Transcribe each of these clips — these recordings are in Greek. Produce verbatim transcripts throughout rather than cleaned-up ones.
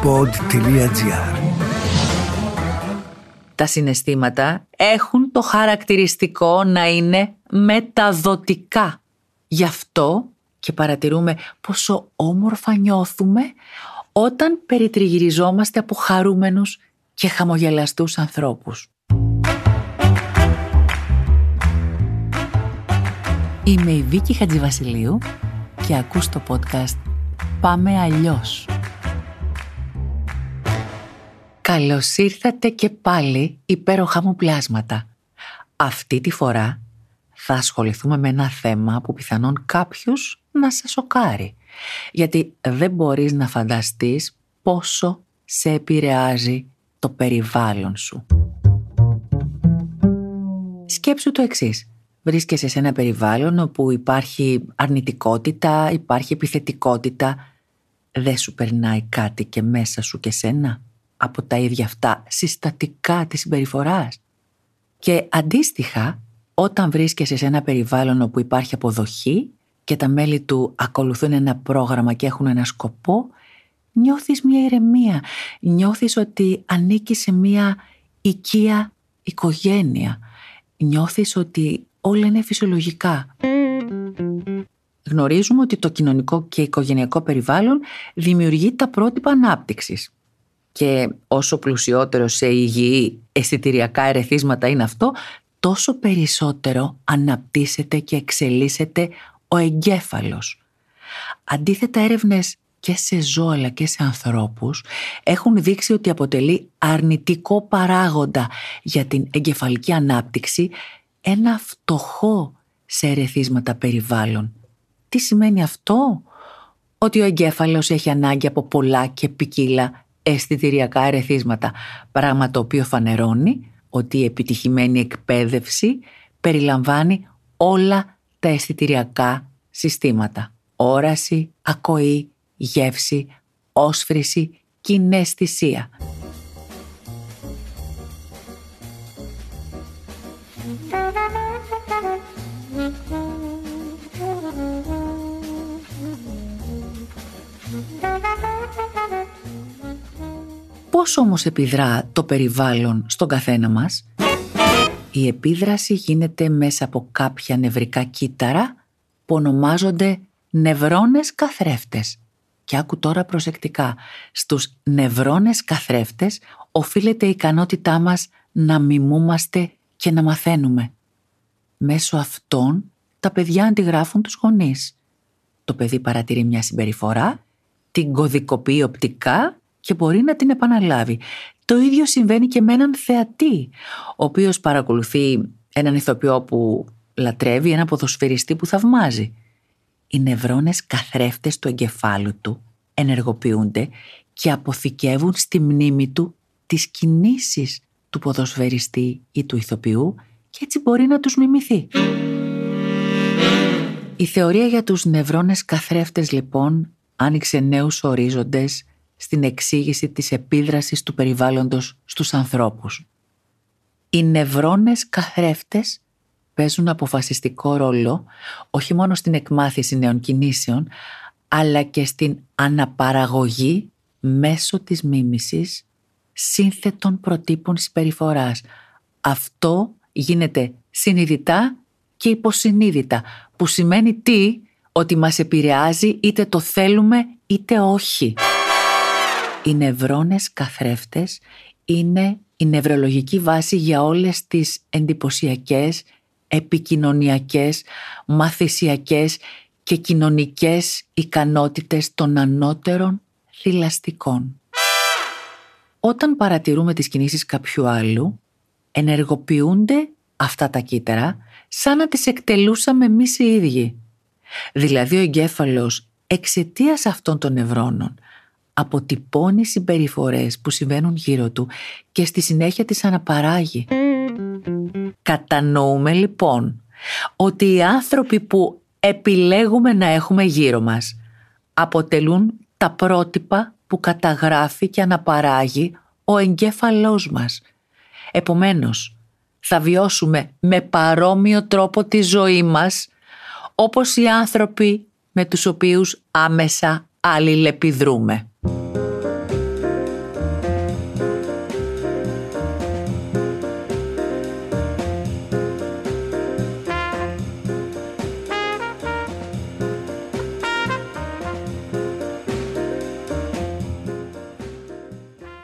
pod τελεία gr. Τα συναισθήματα έχουν το χαρακτηριστικό να είναι μεταδοτικά. Γι' αυτό και παρατηρούμε πόσο όμορφα νιώθουμε όταν περιτριγυριζόμαστε από χαρούμενους και χαμογελαστούς ανθρώπους. Είμαι η Βίκη Χατζηβασιλείου και ακούς το podcast «Πάμε αλλιώς». Καλώς ήρθατε και πάλι, υπέροχα μου πλάσματα. Αυτή τη φορά θα ασχοληθούμε με ένα θέμα που πιθανόν κάποιους να σε σοκάρει. Γιατί δεν μπορείς να φανταστείς πόσο σε επηρεάζει το περιβάλλον σου. Σκέψου το εξής. Βρίσκεσαι σε ένα περιβάλλον όπου υπάρχει αρνητικότητα, υπάρχει επιθετικότητα. Δεν σου περνάει κάτι και μέσα σου και σένα από τα ίδια αυτά συστατικά της συμπεριφοράς. Και αντίστοιχα, όταν βρίσκεσαι σε ένα περιβάλλον όπου υπάρχει αποδοχή και τα μέλη του ακολουθούν ένα πρόγραμμα και έχουν ένα σκοπό, νιώθεις μια ηρεμία, νιώθεις ότι ανήκεις σε μια οικία οικογένεια, νιώθεις ότι όλα είναι φυσιολογικά. Γνωρίζουμε ότι το κοινωνικό και οικογενειακό περιβάλλον δημιουργεί τα πρότυπα ανάπτυξης. Και όσο πλουσιότερο σε υγιή αισθητηριακά ερεθίσματα είναι αυτό, τόσο περισσότερο αναπτύσσεται και εξελίσσεται ο εγκέφαλος. Αντίθετα, έρευνες και σε ζώα αλλά και σε ανθρώπους έχουν δείξει ότι αποτελεί αρνητικό παράγοντα για την εγκεφαλική ανάπτυξη ένα φτωχό σε ερεθίσματα περιβάλλον. Τι σημαίνει αυτό? Ότι ο εγκέφαλος έχει ανάγκη από πολλά και ποικίλα αισθητηριακά ερεθίσματα, πράγμα το οποίο φανερώνει ότι η επιτυχημένη εκπαίδευση περιλαμβάνει όλα τα αισθητηριακά συστήματα. Όραση, ακοή, γεύση, όσφρηση, κιναισθησία. Πώς όμως επιδρά το περιβάλλον στον καθένα μας? Η επίδραση γίνεται μέσα από κάποια νευρικά κύτταρα που ονομάζονται νευρώνες καθρέφτες. Και άκου τώρα προσεκτικά. Στους νευρώνες καθρέφτες οφείλεται η ικανότητά μας να μιμούμαστε και να μαθαίνουμε. Μέσω αυτών τα παιδιά αντιγράφουν τους γονείς. Το παιδί παρατηρεί μια συμπεριφορά, την κωδικοποιεί οπτικά και μπορεί να την επαναλάβει. Το ίδιο συμβαίνει και με έναν θεατή, ο οποίος παρακολουθεί έναν ηθοποιό που λατρεύει, έναν ποδοσφαιριστή που θαυμάζει. Οι νευρώνες καθρέφτες του εγκεφάλου του ενεργοποιούνται και αποθηκεύουν στη μνήμη του τις κινήσεις του ποδοσφαιριστή ή του ηθοποιού και έτσι μπορεί να τους μιμηθεί. Η θεωρία για τους νευρώνες καθρέφτες λοιπόν άνοιξε νέους ορίζοντες στην εξήγηση της επίδρασης του περιβάλλοντος στους ανθρώπους. Οι νευρώνες καθρέφτες παίζουν αποφασιστικό ρόλο όχι μόνο στην εκμάθηση νέων κινήσεων, αλλά και στην αναπαραγωγή μέσω της μίμησης σύνθετων προτύπων συμπεριφοράς. Αυτό γίνεται συνειδητά και υποσυνείδητα, που σημαίνει τι? Ότι μας επηρεάζει είτε το θέλουμε είτε όχι. Οι νευρώνες καθρέφτες είναι η νευρολογική βάση για όλες τις εντυπωσιακές, επικοινωνιακές, μαθησιακές και κοινωνικές ικανότητες των ανώτερων θηλαστικών. Όταν παρατηρούμε τις κινήσεις κάποιου άλλου, ενεργοποιούνται αυτά τα κύτταρα σαν να τις εκτελούσαμε εμείς οι ίδιοι. Δηλαδή ο εγκέφαλος εξαιτίας αυτών των νευρώνων αποτυπώνει συμπεριφορές που συμβαίνουν γύρω του και στη συνέχεια τις αναπαράγει. Κατανοούμε λοιπόν ότι οι άνθρωποι που επιλέγουμε να έχουμε γύρω μας αποτελούν τα πρότυπα που καταγράφει και αναπαράγει ο εγκέφαλός μας. Επομένως, θα βιώσουμε με παρόμοιο τρόπο τη ζωή μας όπως οι άνθρωποι με τους οποίους άμεσα αλληλεπιδρούμε.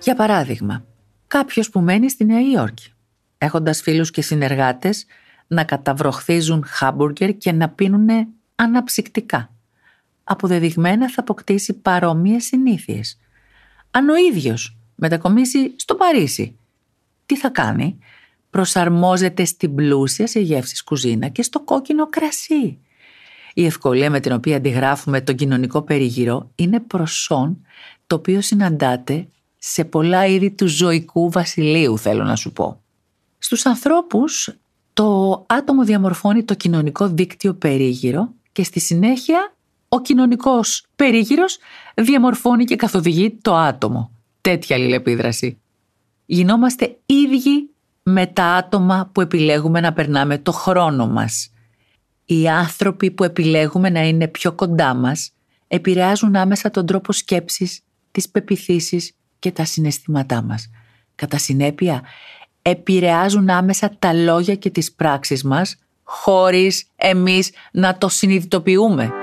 Για παράδειγμα, κάποιος που μένει στη Νέα Υόρκη, έχοντας φίλους και συνεργάτες να καταβροχθίζουν χάμπουργκερ και να πίνουνε αναψυκτικά. Αποδεδειγμένα θα αποκτήσει παρόμοιες συνήθειες. Αν ο ίδιος μετακομίσει στο Παρίσι, τι θα κάνει? Προσαρμόζεται στην πλούσια σε γεύσεις κουζίνα και στο κόκκινο κρασί. Η ευκολία με την οποία αντιγράφουμε τον κοινωνικό περίγυρο είναι προσόν το οποίο συναντάται σε πολλά είδη του ζωικού βασιλείου, θέλω να σου πω. Στους ανθρώπους, το άτομο διαμορφώνει το κοινωνικό δίκτυο περίγυρο και στη συνέχεια ο κοινωνικός περίγυρος διαμορφώνει και καθοδηγεί το άτομο. Τέτοια αλληλεπίδραση. Γινόμαστε ίδιοι με τα άτομα που επιλέγουμε να περνάμε το χρόνο μας. Οι άνθρωποι που επιλέγουμε να είναι πιο κοντά μας επηρεάζουν άμεσα τον τρόπο σκέψης, τις πεποιθήσεις και τα συναισθήματά μας. Κατά συνέπεια, επηρεάζουν άμεσα τα λόγια και τις πράξεις μας, χωρίς εμείς να το συνειδητοποιούμε.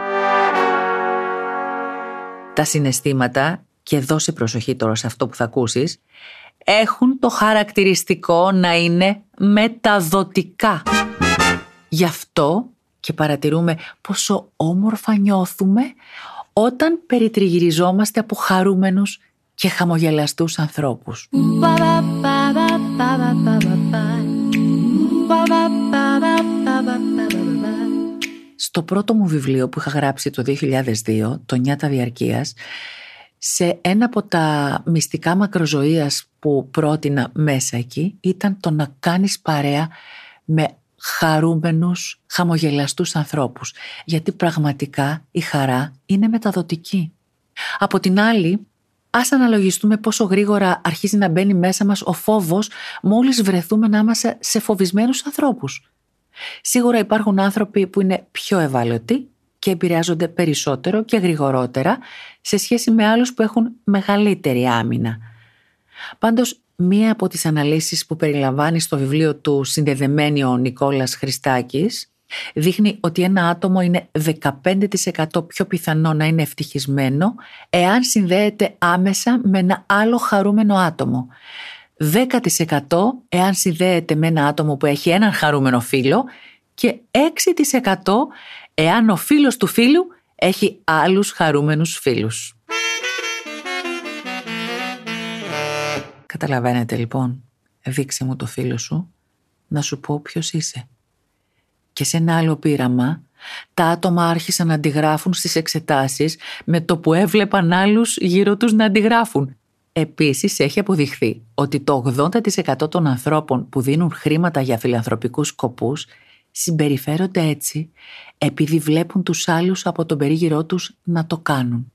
Τα συναισθήματα, και δώσε προσοχή τώρα σε αυτό που θα ακούσεις, έχουν το χαρακτηριστικό να είναι μεταδοτικά. Γι' αυτό και παρατηρούμε πόσο όμορφα νιώθουμε όταν περιτριγυριζόμαστε από χαρούμενους και χαμογελαστούς ανθρώπους. Στο πρώτο μου βιβλίο που είχα γράψει το δύο χιλιάδες δύο, το Νιάτα Διαρκείας, σε ένα από τα μυστικά μακροζωίας που πρότεινα μέσα εκεί ήταν το να κάνεις παρέα με χαρούμενους, χαμογελαστούς ανθρώπους, γιατί πραγματικά η χαρά είναι μεταδοτική. Από την άλλη, ας αναλογιστούμε πόσο γρήγορα αρχίζει να μπαίνει μέσα μας ο φόβος μόλις βρεθούμε να είμαστε σε φοβισμένους ανθρώπους. Σίγουρα υπάρχουν άνθρωποι που είναι πιο ευάλωτοι και επηρεάζονται περισσότερο και γρηγορότερα σε σχέση με άλλους που έχουν μεγαλύτερη άμυνα. Πάντως, μία από τις αναλύσεις που περιλαμβάνει στο βιβλίο του συνδεδεμένη ο Νικόλας Χριστάκης δείχνει ότι ένα άτομο είναι δεκαπέντε τοις εκατό πιο πιθανό να είναι ευτυχισμένο εάν συνδέεται άμεσα με ένα άλλο χαρούμενο άτομο. δέκα τοις εκατό εάν συνδέεται με ένα άτομο που έχει έναν χαρούμενο φίλο και έξι τοις εκατό εάν ο φίλος του φίλου έχει άλλους χαρούμενους φίλους. Καταλαβαίνετε λοιπόν, δείξε μου το φίλο σου, να σου πω ποιος είσαι. Και σε ένα άλλο πείραμα, τα άτομα άρχισαν να αντιγράφουν στις εξετάσεις με το που έβλεπαν άλλους γύρω τους να αντιγράφουν. Επίσης, έχει αποδειχθεί ότι το ογδόντα τοις εκατό των ανθρώπων που δίνουν χρήματα για φιλανθρωπικούς σκοπούς συμπεριφέρονται έτσι επειδή βλέπουν τους άλλους από τον περίγυρό τους να το κάνουν.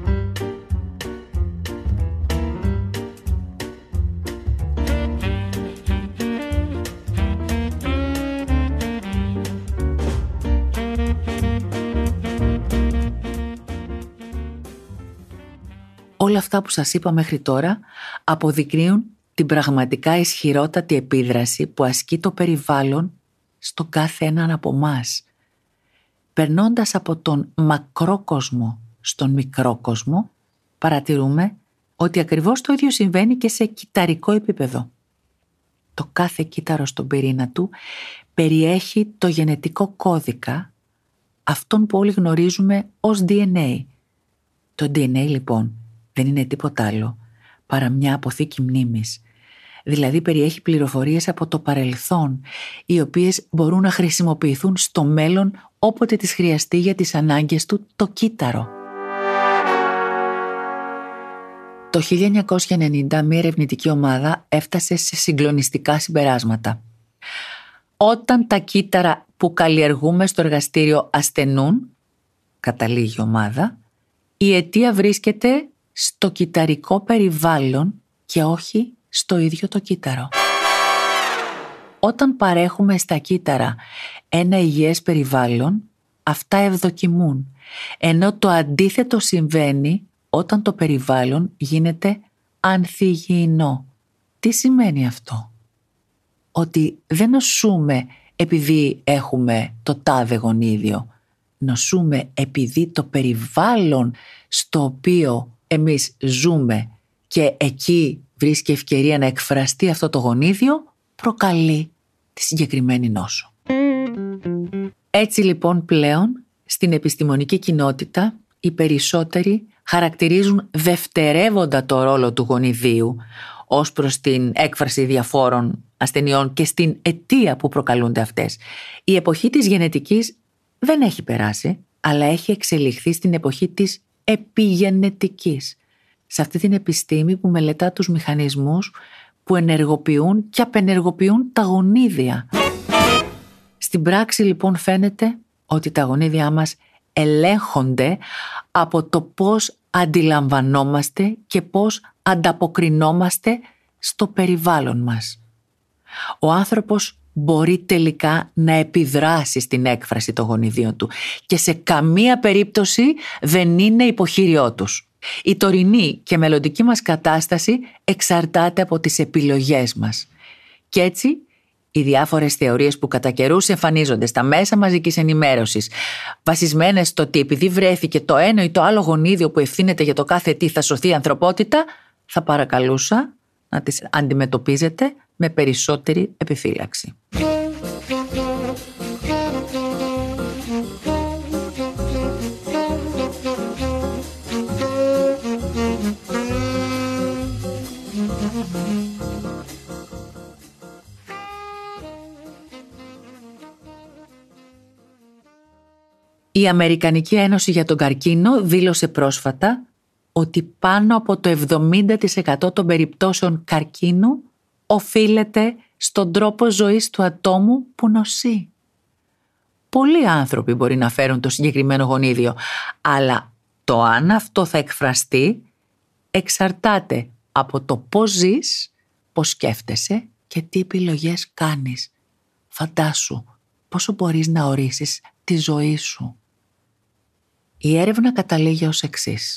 Όλα αυτά που σας είπα μέχρι τώρα αποδεικνύουν την πραγματικά ισχυρότατη επίδραση που ασκεί το περιβάλλον στον κάθε έναν από μας. Περνώντας από τον μακρό κόσμο στον μικρό κόσμο, παρατηρούμε ότι ακριβώς το ίδιο συμβαίνει και σε κυταρικό επίπεδο. Το κάθε κύτταρο στον πυρήνα του περιέχει το γενετικό κώδικα, αυτόν που όλοι γνωρίζουμε ως ντι εν έι. Το ντι εν έι λοιπόν δεν είναι τίποτα άλλο παρά μια αποθήκη μνήμης. Δηλαδή περιέχει πληροφορίες από το παρελθόν, οι οποίες μπορούν να χρησιμοποιηθούν στο μέλλον όποτε τις χρειαστεί για τις ανάγκες του το κύτταρο. Το χίλια εννιακόσια ενενήντα μια ερευνητική ομάδα έφτασε σε συγκλονιστικά συμπεράσματα. Όταν τα κύτταρα που καλλιεργούμε στο εργαστήριο ασθενούν, καταλήγει η ομάδα, η αιτία βρίσκεται στο κυτταρικό περιβάλλον και όχι στο ίδιο το κύτταρο. Όταν παρέχουμε στα κύτταρα ένα υγιές περιβάλλον, αυτά ευδοκιμούν, ενώ το αντίθετο συμβαίνει όταν το περιβάλλον γίνεται ανθυγιεινό. Τι σημαίνει αυτό? Ότι δεν νοσούμε επειδή έχουμε το τάδε γονίδιο. Νοσούμε επειδή το περιβάλλον στο οποίο εμείς ζούμε και εκεί βρίσκει ευκαιρία να εκφραστεί αυτό το γονίδιο, προκαλεί τη συγκεκριμένη νόσο. Έτσι λοιπόν πλέον στην επιστημονική κοινότητα οι περισσότεροι χαρακτηρίζουν δευτερεύοντα το ρόλο του γονιδίου ως προς την έκφραση διαφόρων ασθενειών και στην αιτία που προκαλούνται αυτές. Η εποχή της γενετικής δεν έχει περάσει, αλλά έχει εξελιχθεί στην εποχή της επιγενετικής. Σε αυτή την επιστήμη που μελετά τους μηχανισμούς που ενεργοποιούν και απενεργοποιούν τα γονίδια. Στην πράξη λοιπόν φαίνεται ότι τα γονίδια μας ελέγχονται από το πώς αντιλαμβανόμαστε και πώς ανταποκρινόμαστε στο περιβάλλον μας. Ο άνθρωπος μπορεί τελικά να επιδράσει στην έκφραση των γονιδίων του και σε καμία περίπτωση δεν είναι υποχείριό τους. Η τωρινή και μελλοντική μας κατάσταση εξαρτάται από τις επιλογές μας. Και έτσι, οι διάφορες θεωρίες που κατά καιρούς εμφανίζονται στα μέσα μαζικής ενημέρωσης, βασισμένες στο ότι επειδή βρέθηκε το ένα ή το άλλο γονίδιο που ευθύνεται για το κάθε τι θα σωθεί η ανθρωπότητα, θα παρακαλούσα να τις αντιμετωπίζετε με περισσότερη επιφύλαξη. Η Αμερικανική Ένωση για τον Καρκίνο δήλωσε πρόσφατα ότι πάνω από το εβδομήντα τοις εκατό των περιπτώσεων καρκίνου οφείλεται στον τρόπο ζωής του ατόμου που νοσεί. Πολλοί άνθρωποι μπορεί να φέρουν το συγκεκριμένο γονίδιο, αλλά το αν αυτό θα εκφραστεί εξαρτάται από το πώς ζεις, πώς σκέφτεσαι και τι επιλογές κάνεις. Φαντάσου πόσο μπορείς να ορίσεις τη ζωή σου. Η έρευνα καταλήγει ως εξής.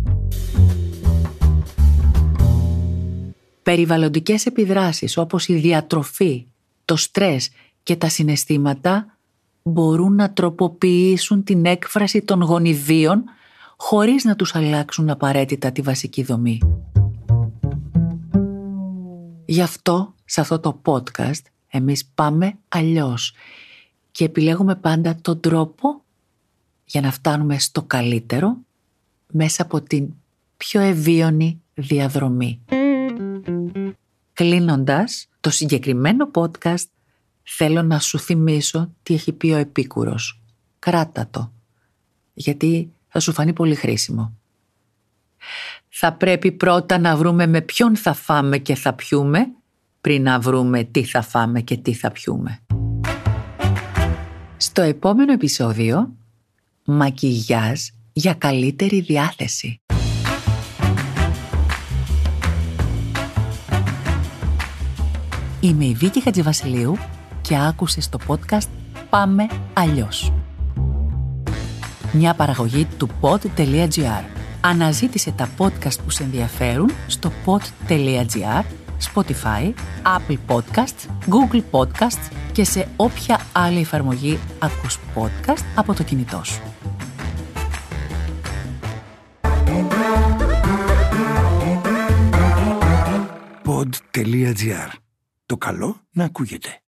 Περιβαλλοντικές επιδράσεις όπως η διατροφή, το στρες και τα συναισθήματα μπορούν να τροποποιήσουν την έκφραση των γονιδίων χωρίς να τους αλλάξουν απαραίτητα τη βασική δομή. Γι' αυτό, σε αυτό το podcast, εμείς πάμε αλλιώς και επιλέγουμε πάντα τον τρόπο για να φτάνουμε στο καλύτερο μέσα από την πιο ευίωνη διαδρομή. Κλείνοντας το συγκεκριμένο podcast, θέλω να σου θυμίσω τι έχει πει ο Επίκουρος. Κράτα το, γιατί θα σου φανεί πολύ χρήσιμο. Θα πρέπει πρώτα να βρούμε με ποιον θα φάμε και θα πιούμε, πριν να βρούμε τι θα φάμε και τι θα πιούμε. Στο επόμενο επεισόδιο, μακιγιάζ για καλύτερη διάθεση. Είμαι η Βίκη Χατζηβασιλείου και άκουσες το podcast Πάμε Αλλιώς. Μια παραγωγή του pod.gr. Αναζήτησε τα podcast που σε ενδιαφέρουν στο pod.gr, Spotify, Apple Podcasts, Google Podcasts και σε όποια άλλη εφαρμογή ακούς podcast από το κινητό σου. pod.gr. Το καλό να ακούγεται.